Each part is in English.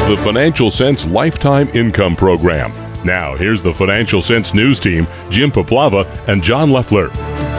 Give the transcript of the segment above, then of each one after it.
the Financial Sense Lifetime Income Program. Now, here's the Financial Sense News team, Jim Paplava and John Leffler.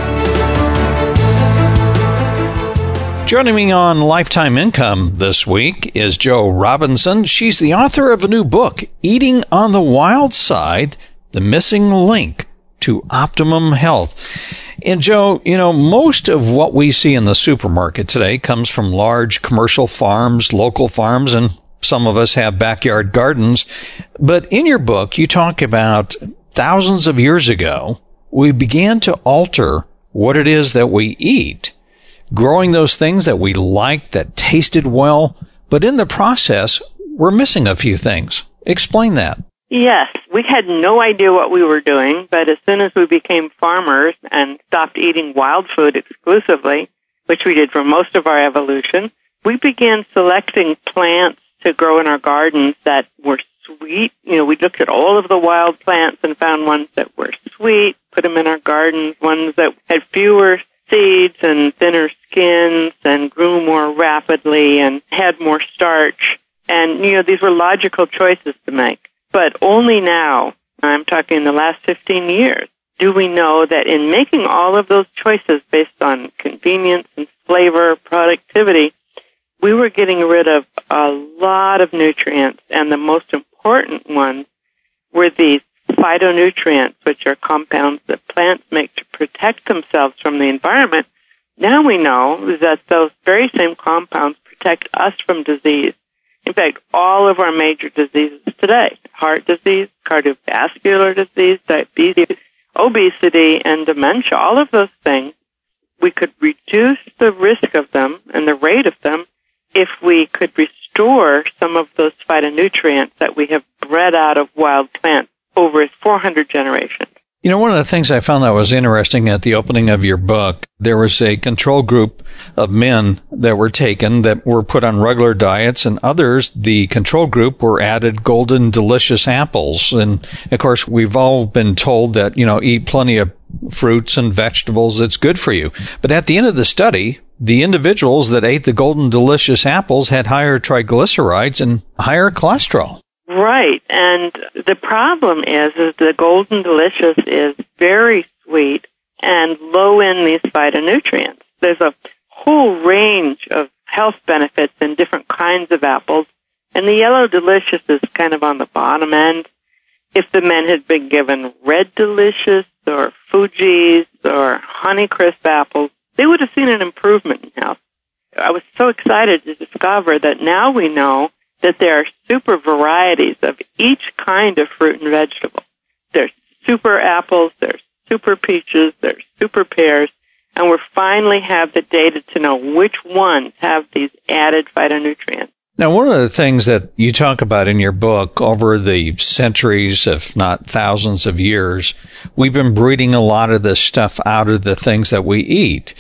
Joining me on Lifetime Income this week is Jo Robinson. She's the author of a new book, Eating on the Wild Side, The Missing Link to Optimum Health. And Jo, most of what we see in the supermarket today comes from large commercial farms, local farms, and some of us have backyard gardens. But in your book, you talk about thousands of years ago, we began to alter what it is that we eat, growing those things that we liked, that tasted well, but in the process, we're missing a few things. Explain that. Yes, we had no idea what we were doing, but as soon as we became farmers and stopped eating wild food exclusively, which we did for most of our evolution, we began selecting plants to grow in our gardens that were sweet. We looked at all of the wild plants and found ones that were sweet, put them in our gardens, ones that had fewer seeds and thinner skins and grew more rapidly and had more starch. And, these were logical choices to make. But only now, I'm talking in the last 15 years, do we know that in making all of those choices based on convenience and flavor, productivity, we were getting rid of a lot of nutrients. And the most important ones were these phytonutrients, which are compounds that plants make to protect themselves from the environment. Now we know that those very same compounds protect us from disease. In fact, all of our major diseases today, heart disease, cardiovascular disease, diabetes, obesity, and dementia, all of those things, we could reduce the risk of them and the rate of them if we could restore some of those phytonutrients that we have bred out of wild plants over 400 generations. One of the things I found that was interesting at the opening of your book, there was a control group of men that were taken that were put on regular diets, and others, the control group, were added golden delicious apples. And of course, we've all been told that, eat plenty of fruits and vegetables, it's good for you. But at the end of the study, the individuals that ate the golden delicious apples had higher triglycerides and higher cholesterol. Right, and the problem is the golden delicious is very sweet and low in these phytonutrients. There's a whole range of health benefits in different kinds of apples, and the yellow delicious is kind of on the bottom end. If the men had been given red delicious or Fuji's or Honeycrisp apples, they would have seen an improvement in health. I was so excited to discover that now we know that there are super varieties of each kind of fruit and vegetable. There's super apples, there's super peaches, there's super pears, and we finally have the data to know which ones have these added phytonutrients. Now, one of the things that you talk about in your book, over the centuries, if not thousands of years, we've been breeding a lot of this stuff out of the things that we eat.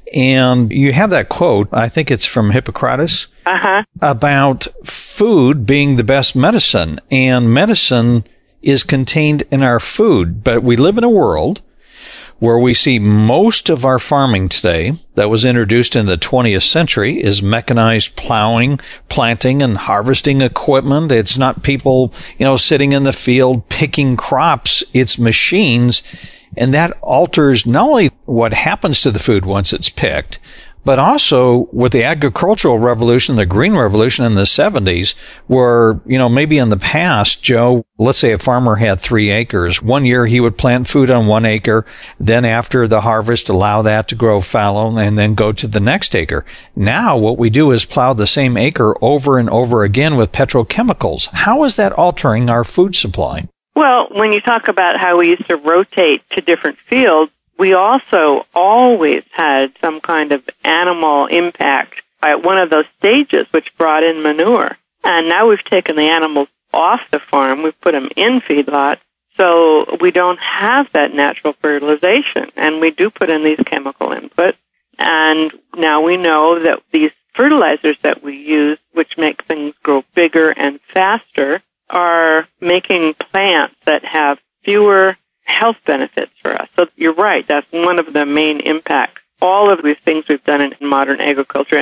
And you have that quote, I think it's from Hippocrates, about food being the best medicine. And medicine is contained in our food. But we live in a world where we see most of our farming today that was introduced in the 20th century is mechanized plowing, planting, and harvesting equipment. It's not people, sitting in the field picking crops. It's machines. And that alters not only what happens to the food once it's picked, but also with the agricultural revolution, the green revolution in the 70s, where, maybe in the past, Joe, let's say a farmer had 3 acres. One year he would plant food on 1 acre. Then after the harvest, allow that to grow fallow and then go to the next acre. Now what we do is plow the same acre over and over again with petrochemicals. How is that altering our food supply? Well, when you talk about how we used to rotate to different fields, we also always had some kind of animal impact at one of those stages, which brought in manure. And now we've taken the animals off the farm, we've put them in feedlots, so we don't have that natural fertilization, and we do put in these chemical inputs. And now we know that these fertilizers that we use, which make things grow bigger and faster, are making plants that have fewer health benefits for us. So you're right, that's one of the main impacts. All of these things we've done in modern agriculture. And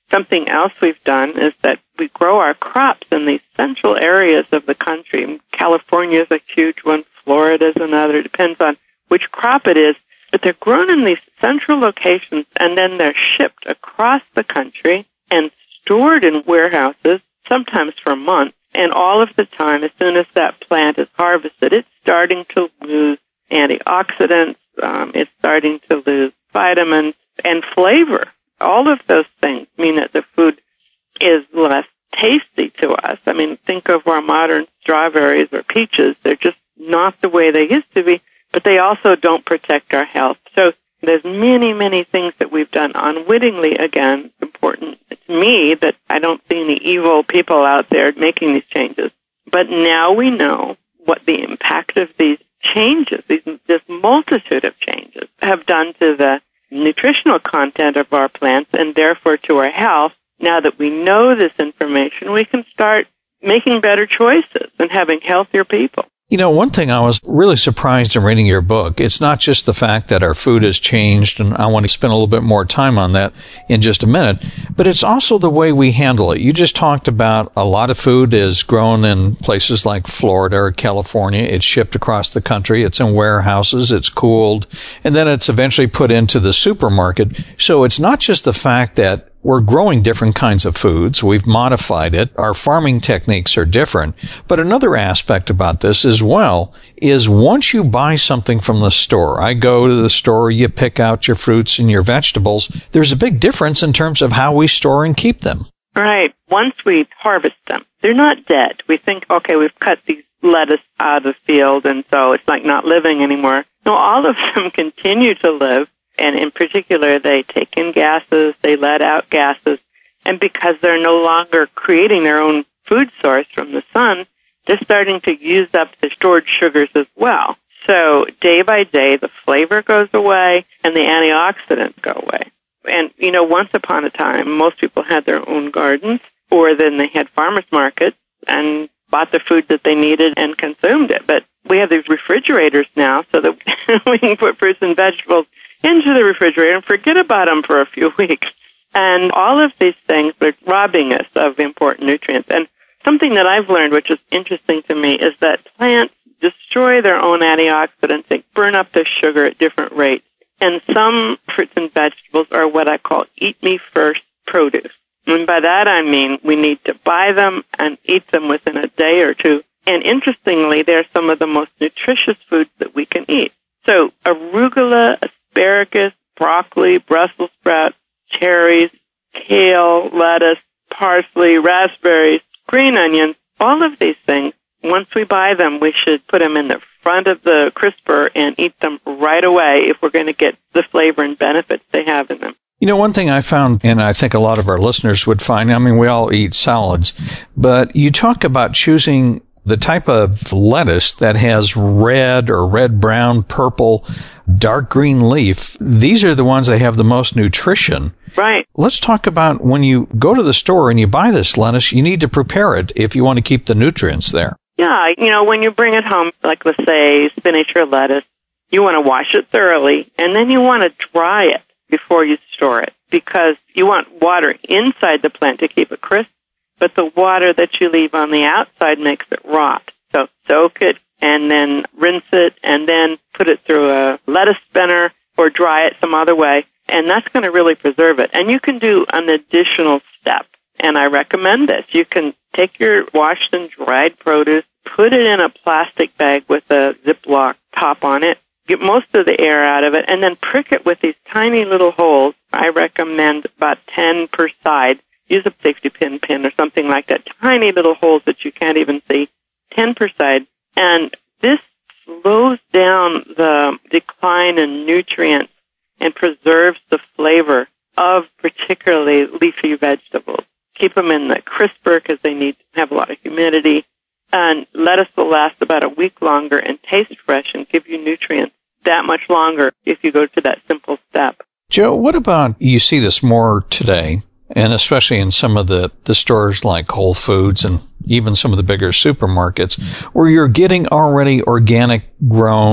Something else we've done is that we grow our crops in these central areas of the country. California is a huge one. Florida is another. It depends on which crop it is. But they're grown in these central locations, and then they're shipped across the country and stored in warehouses, sometimes for months. And all of the time, as soon as that plant is harvested, it's starting to lose antioxidants, it's starting to lose vitamins and flavor. All of those things mean that the food is less tasty to us. I mean, think of our modern strawberries or peaches. They're just not the way they used to be, but they also don't protect our health. So there's many, many things that we've done unwittingly. Again, important to me that I don't see any evil people out there making these changes. But now we know what the impact of these changes, this multitude of changes, have done to the nutritional content of our plants and therefore to our health. Now that we know this information, we can start making better choices and having healthier people. You know, one thing I was really surprised in reading your book, it's not just the fact that our food has changed, and I want to spend a little bit more time on that in just a minute, but it's also the way we handle it. You just talked about a lot of food is grown in places like Florida or California. It's shipped across the country. It's in warehouses. It's cooled, and then it's eventually put into the supermarket. So it's not just the fact that we're growing different kinds of foods. We've modified it. Our farming techniques are different. But another aspect about this as well is once you buy something from the store, I go to the store, you pick out your fruits and your vegetables, there's a big difference in terms of how we store and keep them. Right. Once we harvest them, they're not dead. We think, okay, we've cut these lettuce out of the field, and so it's like not living anymore. No, all of them continue to live. And in particular, they take in gases, they let out gases, and because they're no longer creating their own food source from the sun, they're starting to use up the stored sugars as well. So day by day, the flavor goes away and the antioxidants go away. And, you know, once upon a time, most people had their own gardens, or then they had farmers markets and bought the food that they needed and consumed it. But we have these refrigerators now so that we can put fruits and vegetables into the refrigerator and forget about them for a few weeks. And all of these things are robbing us of important nutrients. And something that I've learned, which is interesting to me, is that plants destroy their own antioxidants. They burn up their sugar at different rates. And some fruits and vegetables are what I call eat-me-first produce. And by that I mean we need to buy them and eat them within a day or two. And interestingly, they're some of the most nutritious foods that we can eat. So arugula, asparagus, broccoli, Brussels sprouts, cherries, kale, lettuce, parsley, raspberries, green onions, all of these things, once we buy them, we should put them in the front of the crisper and eat them right away if we're going to get the flavor and benefits they have in them. You know, one thing I found, and I think a lot of our listeners would find, I mean, we all eat salads, but you talk about choosing the type of lettuce that has red or red, brown, purple, dark green leaf. These are the ones that have the most nutrition. Right. Let's talk about when you go to the store and you buy this lettuce, you need to prepare it if you want to keep the nutrients there. Yeah, you know, when you bring it home, like let's say spinach or lettuce, you want to wash it thoroughly, and then you want to dry it before you store it, because you want water inside the plant to keep it crisp, but the water that you leave on the outside makes it rot. So soak it and then rinse it and then put it through a lettuce spinner or dry it some other way, and that's going to really preserve it. And you can do an additional step, and I recommend this. You can take your washed and dried produce, put it in a plastic bag with a Ziploc top on it, get most of the air out of it, and then prick it with these tiny little holes. I recommend about 10 per side. Use a safety pin or something like that. Tiny little holes that you can't even see. 10 per side. And this slows down the decline in nutrients and preserves the flavor of particularly leafy vegetables. Keep them in the crisper because they need to have a lot of humidity. And lettuce will last about a week longer and taste fresh and give you nutrients that much longer if you go to that simple step. Joe, what about, you see this more today, and especially in some of the stores like Whole Foods and even some of the bigger supermarkets, where you're getting already organic grown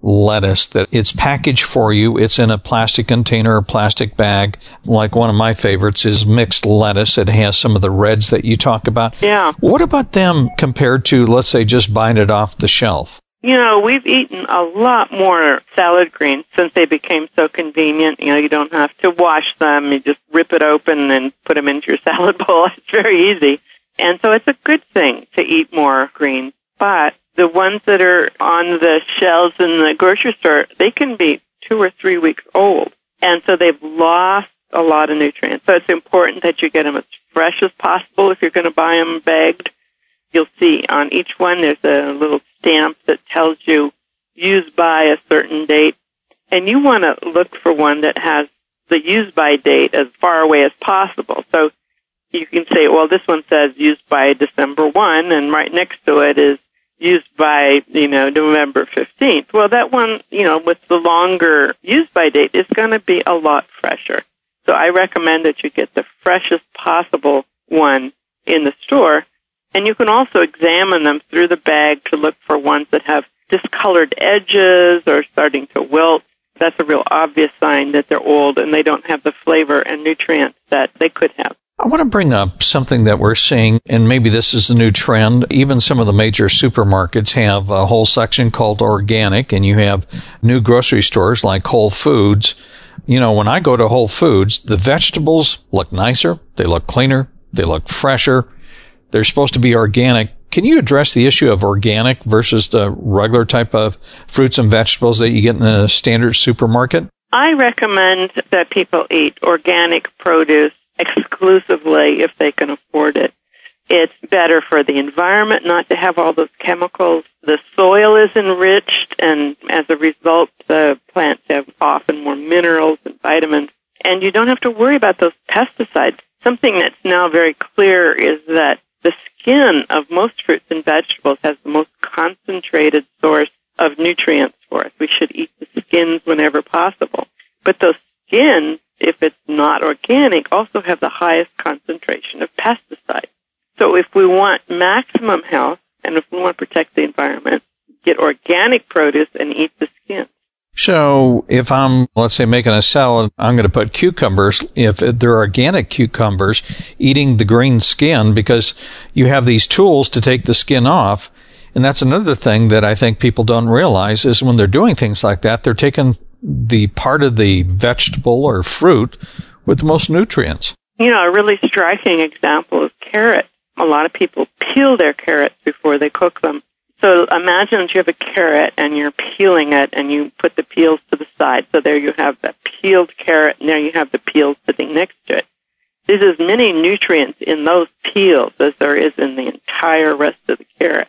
lettuce that it's packaged for you. It's in a plastic container or plastic bag. Like one of my favorites is mixed lettuce. It has some of the reds that you talk about. Yeah. What about them compared to, let's say, just buying it off the shelf? You know, we've eaten a lot more salad greens since they became so convenient. You know, you don't have to wash them. You just rip it open and put them into your salad bowl. It's very easy. And so it's a good thing to eat more greens. But the ones that are on the shelves in the grocery store, they can be 2 or 3 weeks old. And so they've lost a lot of nutrients. So it's important that you get them as fresh as possible if you're going to buy them bagged. You'll see on each one there's a little stamp that tells you used by a certain date. And you want to look for one that has the use by date as far away as possible. So you can say, well, this one says used by December 1, and right next to it is used by, November 15th. Well, that one, with the longer use by date is going to be a lot fresher. So I recommend that you get the freshest possible one in the store. And you can also examine them through the bag to look for ones that have discolored edges or starting to wilt. That's a real obvious sign that they're old and they don't have the flavor and nutrients that they could have. I want to bring up something that we're seeing, and maybe this is a new trend. Even some of the major supermarkets have a whole section called organic, and you have new grocery stores like Whole Foods. You know, when I go to Whole Foods, the vegetables look nicer, they look cleaner, they look fresher. They're supposed to be organic. Can you address the issue of organic versus the regular type of fruits and vegetables that you get in a standard supermarket? I recommend that people eat organic produce exclusively if they can afford it. It's better for the environment not to have all those chemicals. The soil is enriched, and as a result, the plants have often more minerals and vitamins. And you don't have to worry about those pesticides. Something that's now very clear is that the skin of most fruits and vegetables has the most concentrated source of nutrients for us. We should eat the skins whenever possible. But those skins, if it's not organic, also have the highest concentration of pesticides. So if we want maximum health and if we want to protect the environment, get organic produce and eat the skin. So if I'm, let's say, making a salad, I'm going to put cucumbers. If they're organic cucumbers, eating the green skin, because you have these tools to take the skin off. And that's another thing that I think people don't realize is when they're doing things like that, they're taking the part of the vegetable or fruit with the most nutrients. You know, a really striking example is carrots. A lot of people peel their carrots before they cook them. So imagine that you have a carrot and you're peeling it and you put the peels to the side. So there you have the peeled carrot and there you have the peels sitting next to it. There's as many nutrients in those peels as there is in the entire rest of the carrot.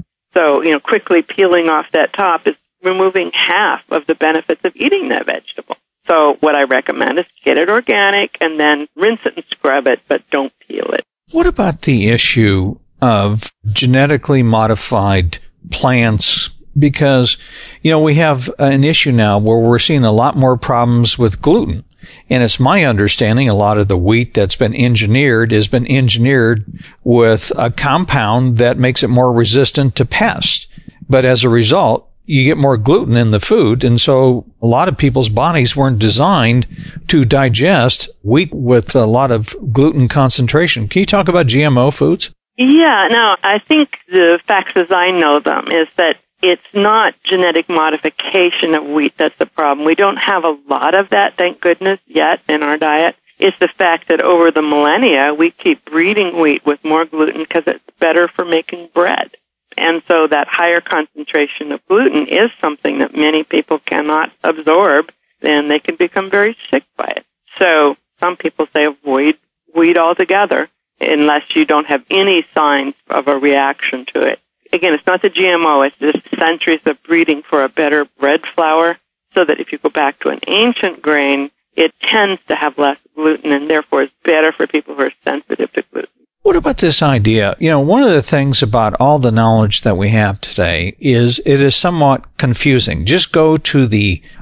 So, quickly peeling off that top is removing half of the benefits of eating that vegetable. So what I recommend is get it organic and then rinse it and scrub it, but don't peel it. What about the issue of genetically modified plants? Because, we have an issue now where we're seeing a lot more problems with gluten. And it's my understanding a lot of the wheat that's been engineered has been engineered with a compound that makes it more resistant to pests. But as a result, you get more gluten in the food. And so a lot of people's bodies weren't designed to digest wheat with a lot of gluten concentration. Can you talk about GMO foods? Yeah, no, I think the facts as I know them is that it's not genetic modification of wheat that's the problem. We don't have a lot of that, thank goodness, yet in our diet. It's the fact that over the millennia, we keep breeding wheat with more gluten because it's better for making bread. And so that higher concentration of gluten is something that many people cannot absorb, and they can become very sick by it. So some people say avoid wheat altogether unless you don't have any signs of a reaction to it. Again, it's not the GMO, it's just centuries of breeding for a better bread flour, so that if you go back to an ancient grain, it tends to have less gluten and therefore is better for people who are sensitive to gluten. What about this idea? One of the things about all the knowledge that we have today is it is somewhat confusing. Just go to the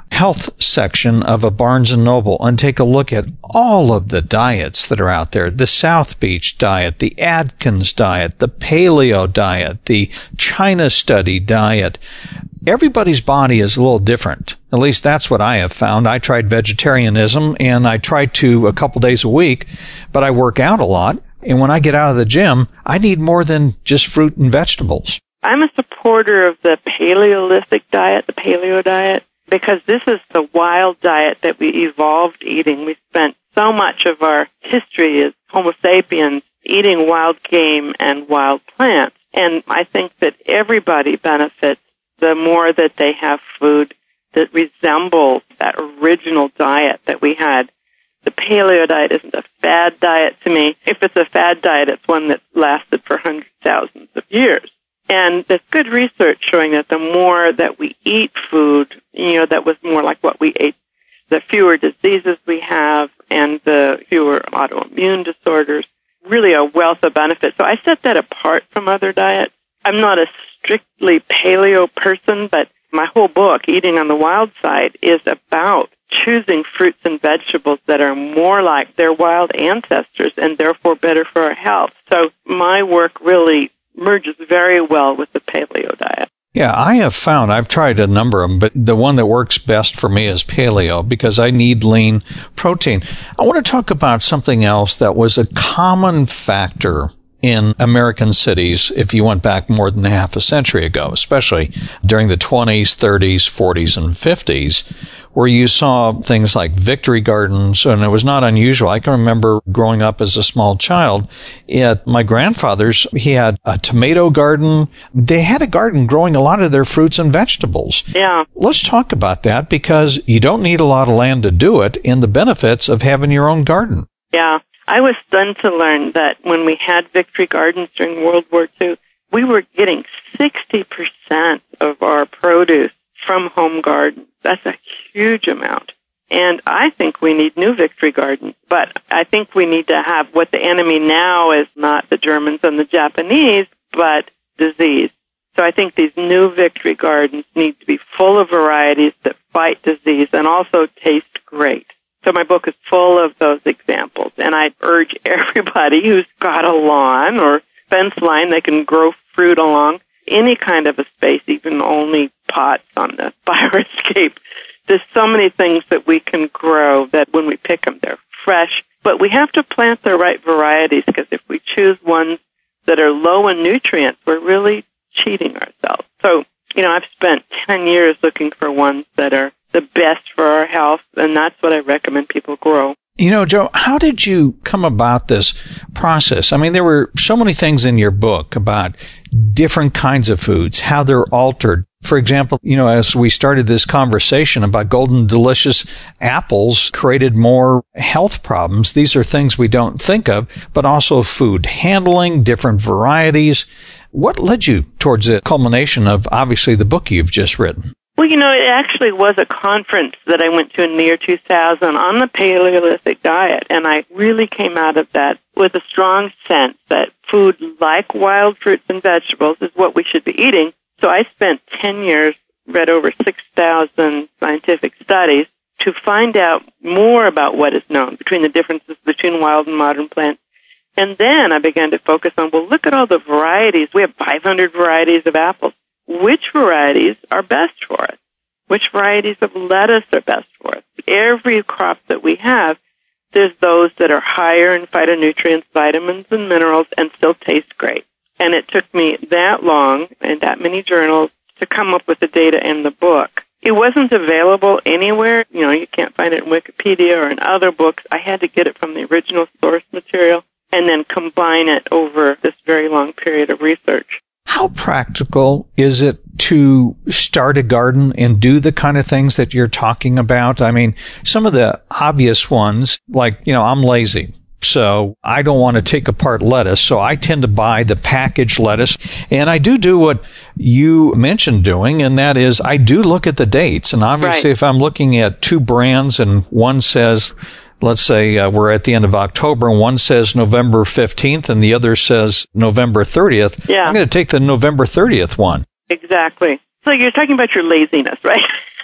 health section of a Barnes & Noble and take a look at all of the diets that are out there. The South Beach diet, the Atkins diet, the paleo diet, the China study diet. Everybody's body is a little different. At least that's what I have found. I tried vegetarianism, and I try to a couple days a week, but I work out a lot. And when I get out of the gym, I need more than just fruit and vegetables. I'm a supporter of the Paleolithic diet, the paleo diet, because this is the wild diet that we evolved eating. We spent so much of our history as Homo sapiens eating wild game and wild plants. And I think that everybody benefits the more that they have food that resembles that original diet that we had. The paleo diet isn't a fad diet to me. If it's a fad diet, it's one that's lasted for hundreds, thousands of years. And there's good research showing that the more that we eat food, that was more like what we ate, the fewer diseases we have and the fewer autoimmune disorders, really a wealth of benefits. So I set that apart from other diets. I'm not a strictly paleo person, but my whole book, Eating on the Wild Side, is about choosing fruits and vegetables that are more like their wild ancestors and therefore better for our health. So my work really merges very well with the paleo diet. Yeah, I have found, I've tried a number of them, but the one that works best for me is paleo because I need lean protein. I want to talk about something else that was a common factor in American cities if you went back more than half a century ago, especially during the 20s, 30s, 40s, and 50s, where you saw things like victory gardens, and it was not unusual. I can remember growing up as a small child at my grandfather's, he had a tomato garden. They had a garden growing a lot of their fruits and vegetables. Yeah. Let's talk about that because you don't need a lot of land to do it and the benefits of having your own garden. Yeah. I was stunned to learn that when we had victory gardens during World War II, we were getting 60% of our produce from home gardens. That's a huge amount. And I think we need new victory gardens, but I think we need to have what the enemy now is not the Germans and the Japanese, but disease. So I think these new victory gardens need to be full of varieties that fight disease and also taste great. So my book is full of those examples, and I urge everybody who's got a lawn or fence line that can grow fruit along any kind of a space, even only pots on the fire escape. There's so many things that we can grow that when we pick them, they're fresh. But we have to plant the right varieties because if we choose ones that are low in nutrients, we're really cheating ourselves. So, I've spent 10 years looking for ones that are the best for our health, and that's what I recommend people grow. Joe, how did you come about this process? I mean, there were so many things in your book about different kinds of foods, how they're altered. For example, as we started this conversation about golden delicious apples created more health problems. These are things we don't think of, but also food handling, different varieties. What led you towards the culmination of, obviously, the book you've just written? Well, it actually was a conference that I went to in the year 2000 on the Paleolithic diet, and I really came out of that with a strong sense that food like wild fruits and vegetables is what we should be eating. So I spent 10 years, read over 6,000 scientific studies to find out more about what is known between the differences between wild and modern plants. And then I began to focus on, look at all the varieties. We have 500 varieties of apples. Which varieties are best for us? Which varieties of lettuce are best for us? Every crop that we have, there's those that are higher in phytonutrients, vitamins, and minerals and still taste great. And it took me that long and that many journals to come up with the data in the book. It wasn't available anywhere. You can't find it in Wikipedia or in other books. I had to get it from the original source material and then combine it over this very long period of research. How practical is it to start a garden and do the kind of things that you're talking about? I mean, some of the obvious ones, like, I'm lazy. So I don't want to take apart lettuce. So I tend to buy the packaged lettuce. And I do what you mentioned doing, and that is I do look at the dates. And obviously, If I'm looking at two brands and one says, let's say we're at the end of October and one says November 15th and the other says November 30th, I'm going to take the November 30th one. Exactly. So you're talking about your laziness, right?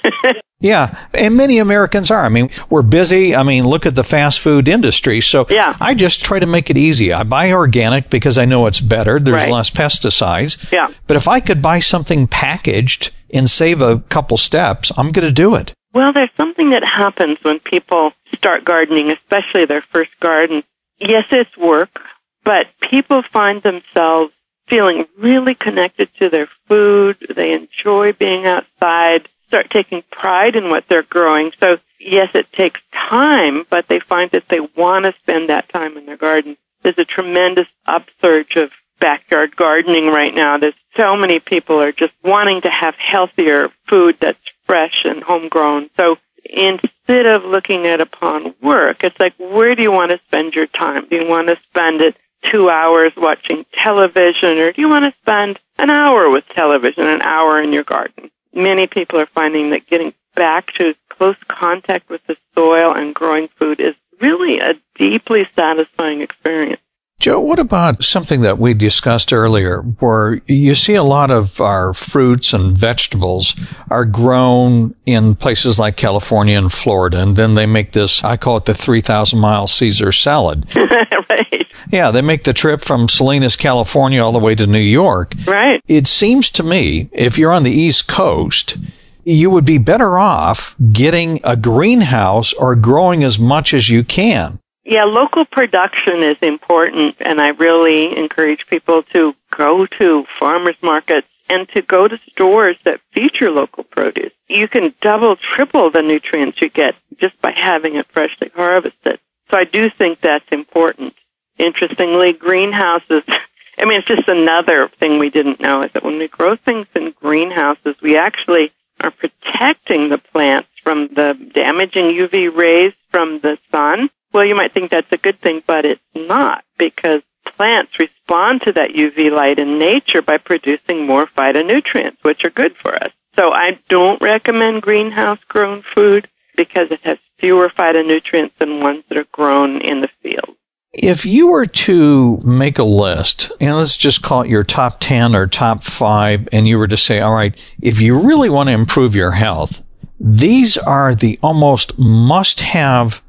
Yeah, and many Americans are. I mean, we're busy. I mean, look at the fast food industry. So yeah. I just try to make it easy. I buy organic because I know it's better. There's right. less pesticides. Yeah. But if I could buy something packaged and save a couple steps, I'm going to do it. Well, there's something that happens when people start gardening, especially their first garden. Yes, it's work, but people find themselves feeling really connected to their food. They enjoy being outside, start taking pride in what they're growing. So, yes, it takes time, but they find that they want to spend that time in their garden. There's a tremendous upsurge of backyard gardening right now. There's so many people are just wanting to have healthier food that's fresh and homegrown. So instead of looking at upon work, it's like, where do you want to spend your time? Do you want to spend it 2 hours watching television, or do you want to spend an hour with television, an hour in your garden? Many people are finding that getting back to close contact with the soil and growing food is really a deeply satisfying experience. Joe, what about something that we discussed earlier, where you see a lot of our fruits and vegetables are grown in places like California and Florida, and then they make this, I call it the 3,000-mile Caesar salad. Right. Yeah, they make the trip from Salinas, California, all the way to New York. Right. It seems to me, if you're on the East Coast, you would be better off getting a greenhouse or growing as much as you can. Yeah, local production is important, and I really encourage people to go to farmers markets and to go to stores that feature local produce. You can double, triple the nutrients you get just by having it freshly harvested. So I do think that's important. Interestingly, greenhouses, I mean, it's just another thing we didn't know, is that when we grow things in greenhouses, we actually are protecting the plants from the damaging UV rays from the sun. Well, you might think that's a good thing, but it's not, because plants respond to that UV light in nature by producing more phytonutrients, which are good for us. So I don't recommend greenhouse-grown food because it has fewer phytonutrients than ones that are grown in the field. If you were to make a list, and let's just call it your top 10 or top 5, and you were to say, all right, if you really want to improve your health, these are the almost must-have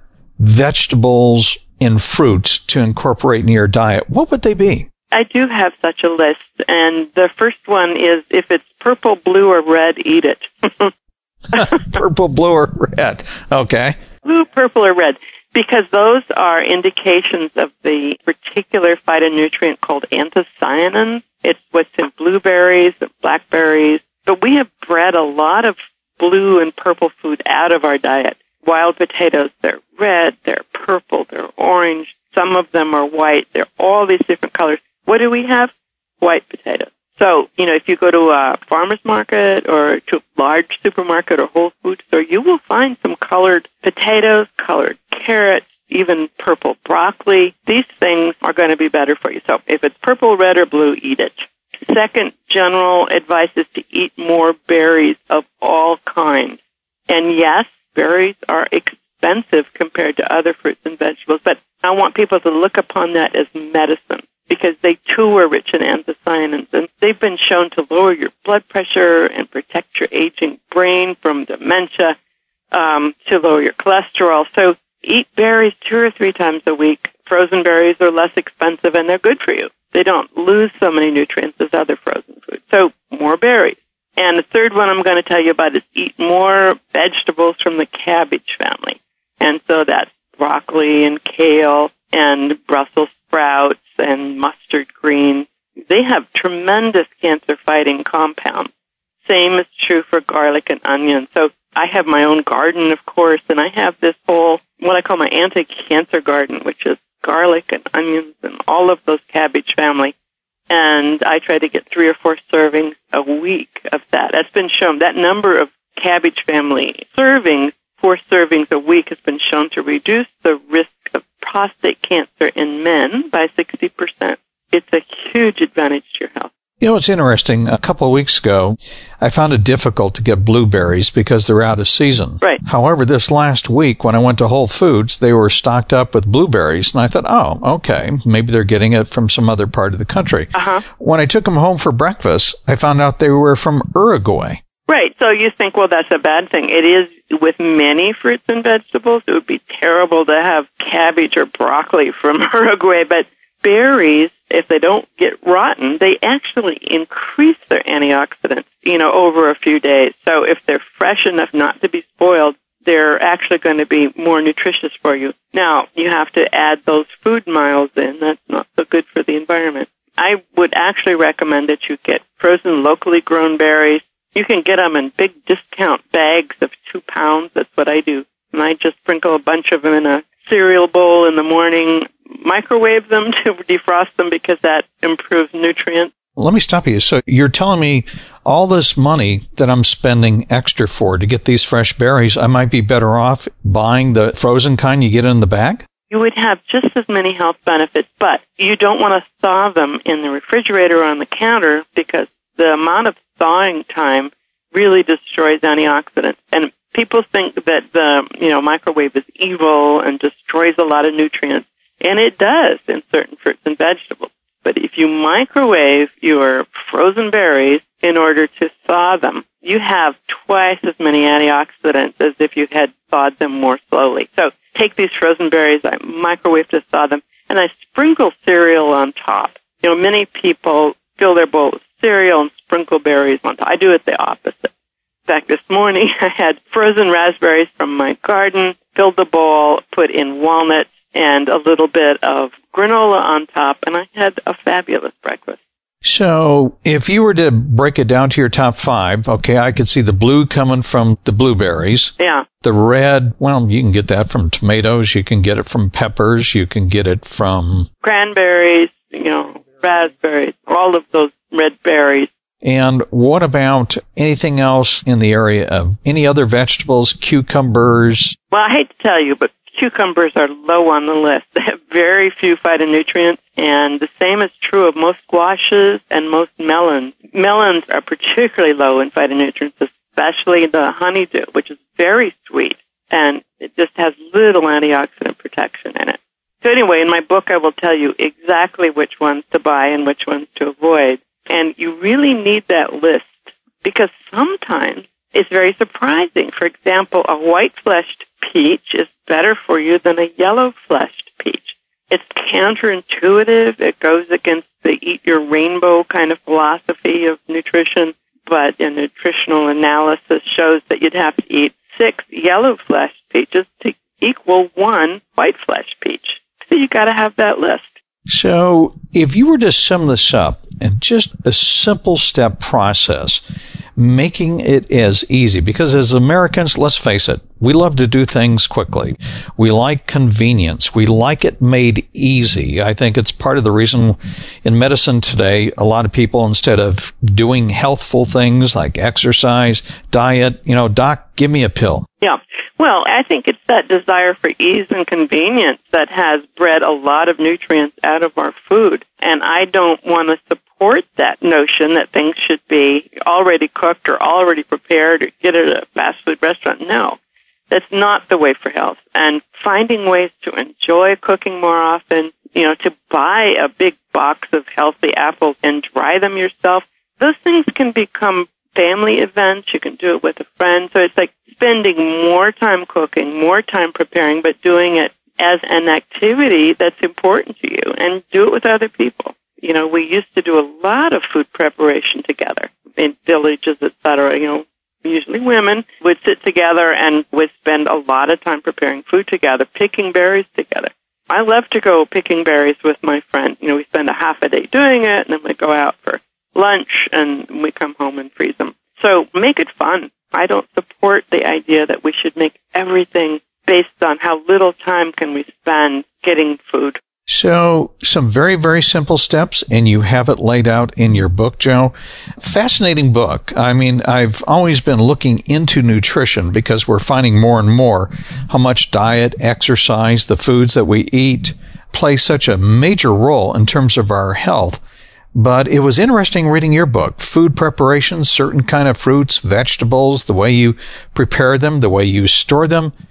vegetables and fruits to incorporate in your diet, what would they be? I do have such a list, and the first one is, if it's purple, blue, or red, eat it. Purple, blue, or red. Okay. Blue, purple, or red, because those are indications of the particular phytonutrient called anthocyanins. It's what's in blueberries and blackberries. But we have bred a lot of blue and purple food out of our diet. Wild potatoes, they're red, they're purple, they're orange. Some of them are white. They're all these different colors. What do we have? White potatoes. So, if you go to a farmer's market or to a large supermarket or Whole Foods store, you will find some colored potatoes, colored carrots, even purple broccoli. These things are going to be better for you. So if it's purple, red, or blue, eat it. Second general advice is to eat more berries of all kinds. And yes, berries are expensive compared to other fruits and vegetables, but I want people to look upon that as medicine, because they too are rich in anthocyanins, and they've been shown to lower your blood pressure and protect your aging brain from dementia, to lower your cholesterol. So eat berries 2 or 3 times a week. Frozen berries are less expensive, and they're good for you. They don't lose so many nutrients as other frozen foods. So more berries. And the third one I'm going to tell you about is eat more vegetables from the cabbage family. And so that's broccoli and kale and Brussels sprouts and mustard greens. They have tremendous cancer-fighting compounds. Same is true for garlic and onion. So I have my own garden, of course, and I have this whole, what I call my anti-cancer garden, which is garlic and onions and all of those cabbage family. And I try to get 3 or 4 servings a week of that. That's been shown. That number of cabbage family servings, 4 servings a week, has been shown to reduce the risk of prostate cancer in men by 60%. It's a huge advantage to your health. It's interesting. A couple of weeks ago, I found it difficult to get blueberries because they're out of season. Right. However, this last week, when I went to Whole Foods, they were stocked up with blueberries, and I thought, oh, okay, maybe they're getting it from some other part of the country. Uh-huh. When I took them home for breakfast, I found out they were from Uruguay. Right. So you think, well, that's a bad thing. It is with many fruits and vegetables. It would be terrible to have cabbage or broccoli from Uruguay, but berries, if they don't get rotten, they actually increase their antioxidants, over a few days. So if they're fresh enough not to be spoiled, they're actually going to be more nutritious for you. Now, you have to add those food miles in. That's not so good for the environment. I would actually recommend that you get frozen, locally grown berries. You can get them in big discount bags of 2 pounds. That's what I do. And I just sprinkle a bunch of them in a cereal bowl in the morning, microwave them to defrost them because that improves nutrients. Let me stop you. So you're telling me all this money that I'm spending extra for to get these fresh berries, I might be better off buying the frozen kind you get in the bag? You would have just as many health benefits, but you don't want to thaw them in the refrigerator or on the counter because the amount of thawing time really destroys antioxidants. And people think that the microwave is evil and destroys a lot of nutrients, and it does in certain fruits and vegetables. But if you microwave your frozen berries in order to thaw them, you have twice as many antioxidants as if you had thawed them more slowly. So take these frozen berries, I microwave to thaw them, and I sprinkle cereal on top. Many people fill their bowl with cereal and sprinkle berries on top. I do it the opposite. In fact, this morning I had frozen raspberries from my garden, filled the bowl, put in walnuts, and a little bit of granola on top, and I had a fabulous breakfast. So if you were to break it down to your top 5, okay, I could see the blue coming from the blueberries. Yeah. The red, well, you can get that from tomatoes. You can get it from peppers. You can get it from cranberries, raspberries, all of those red berries. And what about anything else in the area of any other vegetables, cucumbers? Well, I hate to tell you, but cucumbers are low on the list. They have very few phytonutrients, and the same is true of most squashes and most melons. Melons are particularly low in phytonutrients, especially the honeydew, which is very sweet, and it just has little antioxidant protection in it. So anyway, in my book, I will tell you exactly which ones to buy and which ones to avoid. And you really need that list because sometimes it's very surprising. For example, a white-fleshed peach is better for you than a yellow-fleshed peach. It's counterintuitive. It goes against the eat your rainbow kind of philosophy of nutrition, but a nutritional analysis shows that you'd have to eat 6 yellow-fleshed peaches to equal 1 white-fleshed peach. So you got to have that list. So if you were to sum this up in just a simple step process, making it as easy, because as Americans, let's face it, we love to do things quickly. We like convenience. We like it made easy. I think it's part of the reason in medicine today, a lot of people, instead of doing healthful things like exercise, diet, doc, give me a pill. Yeah. Well, I think it's that desire for ease and convenience that has bred a lot of nutrients out of our food. And I don't want to support that notion that things should be already cooked or already prepared or get at a fast food restaurant. No, that's not the way for health. And finding ways to enjoy cooking more often, to buy a big box of healthy apples and dry them yourself, those things can become family events. You can do it with a friend. So it's like spending more time cooking, more time preparing, but doing it as an activity that's important to you, and do it with other people. We used to do a lot of food preparation together in villages, etc. Usually women would sit together and would spend a lot of time preparing food together, picking berries together. I love to go picking berries with my friend. We spend a half a day doing it, and then we go out for lunch, and we come home and freeze them. So make it fun. I don't support the idea that we should make everything based on how little time can we spend getting food. So some very, very simple steps, and you have it laid out in your book, Jo. Fascinating book. I mean, I've always been looking into nutrition because we're finding more and more how much diet, exercise, the foods that we eat play such a major role in terms of our health. But it was interesting reading your book, food preparation, certain kind of fruits, vegetables, the way you prepare them, the way you store them.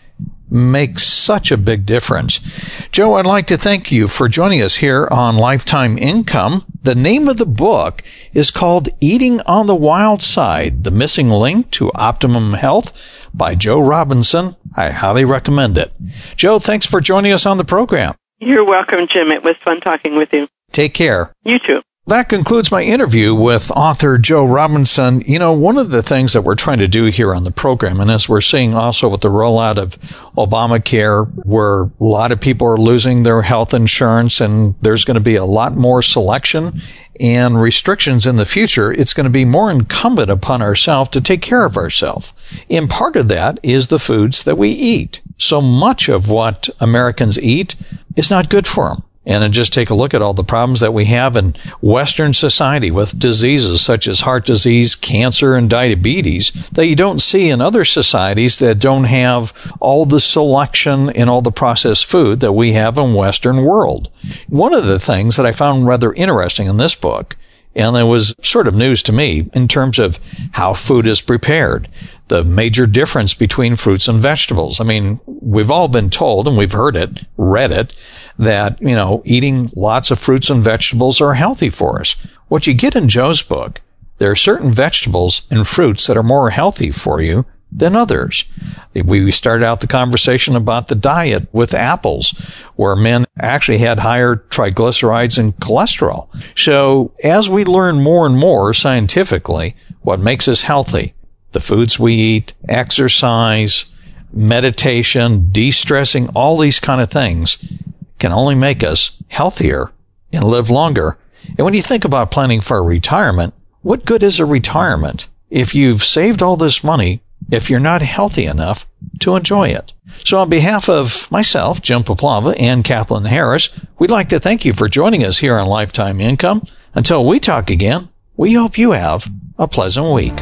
makes such a big difference. Joe, I'd like to thank you for joining us here on Lifetime Income. The name of the book is called Eating on the Wild Side, The Missing Link to Optimum Health by Joe Robinson. I highly recommend it. Joe, thanks for joining us on the program. You're welcome, Jim. It was fun talking with you. Take care. You too. That concludes my interview with author Joe Robinson. You know, one of the things that we're trying to do here on the program, and as we're seeing also with the rollout of Obamacare, where a lot of people are losing their health insurance and there's going to be a lot more selection and restrictions in the future, it's going to be more incumbent upon ourselves to take care of ourselves. And part of that is the foods that we eat. So much of what Americans eat is not good for them. And just take a look at all the problems that we have in Western society with diseases such as heart disease, cancer, and diabetes that you don't see in other societies that don't have all the selection and all the processed food that we have in Western world. One of the things that I found rather interesting in this book, and it was sort of news to me in terms of how food is prepared, the major difference between fruits and vegetables. I mean, we've all been told, and we've heard it, read it, that, you know, eating lots of fruits and vegetables are healthy for us. What you get in Joe's book, there are certain vegetables and fruits that are more healthy for you than others. We started out the conversation about the diet with apples, where men actually had higher triglycerides and cholesterol. So as we learn more and more scientifically what makes us healthy, the foods we eat, exercise, meditation, de-stressing, all these kind of things can only make us healthier and live longer. And when you think about planning for a retirement, what good is a retirement if you've saved all this money if you're not healthy enough to enjoy it? So on behalf of myself, Jim Poplava, and Kathleen Harris, we'd like to thank you for joining us here on Lifetime Income. Until we talk again, we hope you have a pleasant week.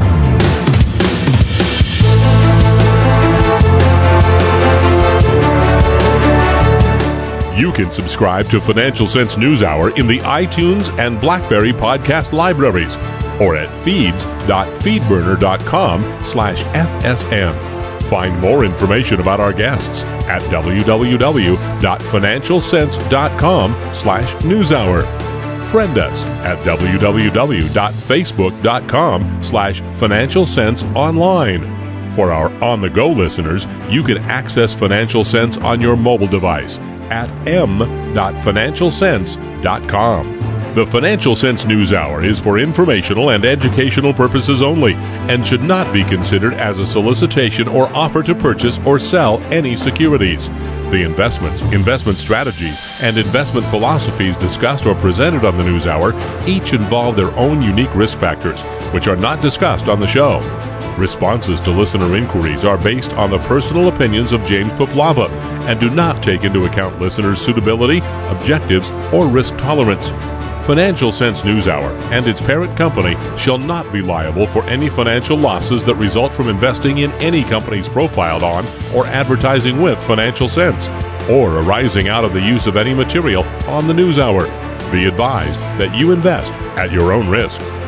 You can subscribe to Financial Sense News Hour in the iTunes and BlackBerry podcast libraries or at feeds.feedburner.com/FSN. Find more information about our guests at www.financialsense.com/newshour. Friend us at www.facebook.com/Financial Sense Online. For our on-the-go listeners, you can access Financial Sense on your mobile device at m.financialsense.com. The Financial Sense News Hour is for informational and educational purposes only and should not be considered as a solicitation or offer to purchase or sell any securities. The investments, investment strategies, and investment philosophies discussed or presented on the News Hour each involve their own unique risk factors, which are not discussed on the show. Responses to listener inquiries are based on the personal opinions of James Poplava and do not take into account listeners' suitability, objectives, or risk tolerance. Financial Sense News Hour and its parent company shall not be liable for any financial losses that result from investing in any companies profiled on or advertising with Financial Sense, or arising out of the use of any material on the News Hour. Be advised that you invest at your own risk.